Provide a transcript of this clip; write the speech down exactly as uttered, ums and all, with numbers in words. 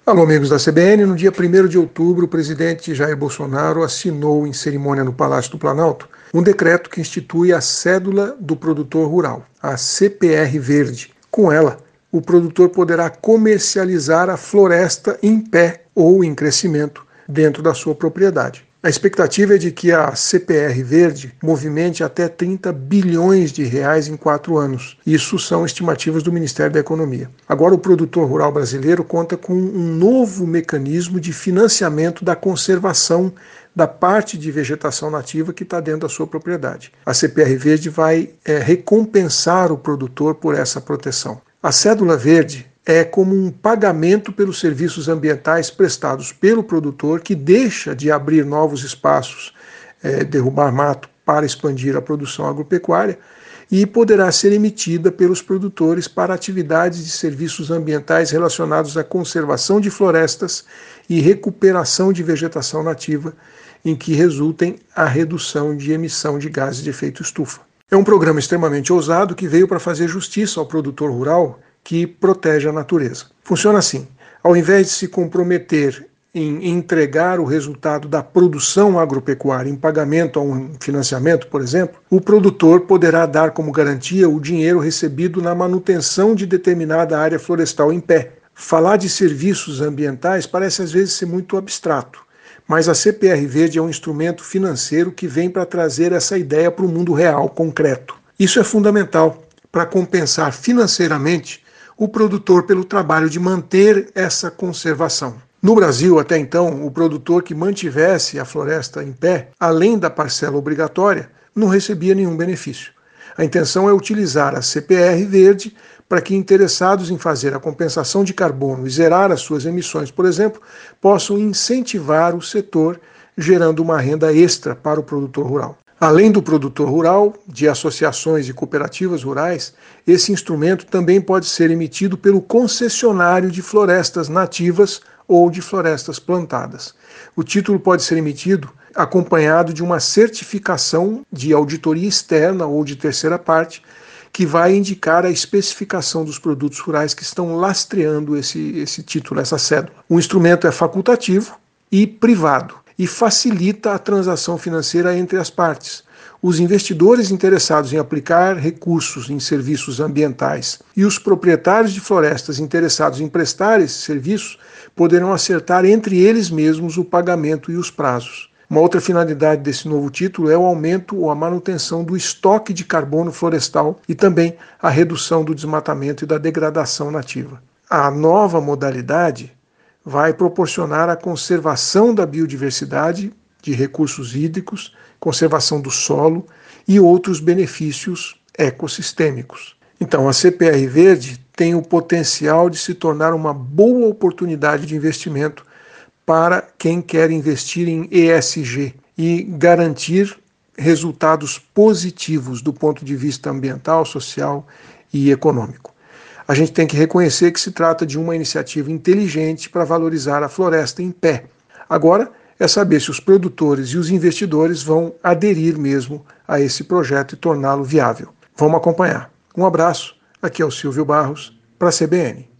Alô, amigos da C B N. No dia primeiro de outubro, o presidente Jair Bolsonaro assinou em cerimônia no Palácio do Planalto um decreto que institui a Cédula do Produtor Rural, a C P R Verde. Com ela, o produtor poderá comercializar a floresta em pé ou em crescimento dentro da sua propriedade. A expectativa é de que a C P R Verde movimente até trinta bilhões de reais em quatro anos. Isso são estimativas do Ministério da Economia. Agora, o produtor rural brasileiro conta com um novo mecanismo de financiamento da conservação da parte de vegetação nativa que está dentro da sua propriedade. A C P R Verde vai é, recompensar o produtor por essa proteção. A cédula verde é como um pagamento pelos serviços ambientais prestados pelo produtor, que deixa de abrir novos espaços, é, derrubar mato para expandir a produção agropecuária, e poderá ser emitida pelos produtores para atividades de serviços ambientais relacionados à conservação de florestas e recuperação de vegetação nativa, em que resultem a redução de emissão de gases de efeito estufa. É um programa extremamente ousado que veio para fazer justiça ao produtor rural que protege a natureza. Funciona assim: ao invés de se comprometer em entregar o resultado da produção agropecuária em pagamento a um financiamento, por exemplo, o produtor poderá dar como garantia o dinheiro recebido na manutenção de determinada área florestal em pé. Falar de serviços ambientais parece às vezes ser muito abstrato, mas a C P R Verde é um instrumento financeiro que vem para trazer essa ideia para o mundo real, concreto. Isso é fundamental para compensar financeiramente o produtor pelo trabalho de manter essa conservação. No Brasil, até então, o produtor que mantivesse a floresta em pé, além da parcela obrigatória, não recebia nenhum benefício. A intenção é utilizar a C P R Verde para que interessados em fazer a compensação de carbono e zerar as suas emissões, por exemplo, possam incentivar o setor, gerando uma renda extra para o produtor rural. Além do produtor rural, de associações e cooperativas rurais, esse instrumento também pode ser emitido pelo concessionário de florestas nativas ou de florestas plantadas. O título pode ser emitido acompanhado de uma certificação de auditoria externa ou de terceira parte, que vai indicar a especificação dos produtos rurais que estão lastreando esse, esse título, essa cédula. O instrumento é facultativo e privado, e facilita a transação financeira entre as partes. Os investidores interessados em aplicar recursos em serviços ambientais e os proprietários de florestas interessados em prestar esses serviços poderão acertar entre eles mesmos o pagamento e os prazos. Uma outra finalidade desse novo título é o aumento ou a manutenção do estoque de carbono florestal e também a redução do desmatamento e da degradação nativa. A nova modalidade vai proporcionar a conservação da biodiversidade, de recursos hídricos, conservação do solo e outros benefícios ecossistêmicos. Então, a C P R Verde tem o potencial de se tornar uma boa oportunidade de investimento para quem quer investir em E S G e garantir resultados positivos do ponto de vista ambiental, social e econômico. A gente tem que reconhecer que se trata de uma iniciativa inteligente para valorizar a floresta em pé. Agora é saber se os produtores e os investidores vão aderir mesmo a esse projeto e torná-lo viável. Vamos acompanhar. Um abraço, aqui é o Silvio Barros, para a C B N.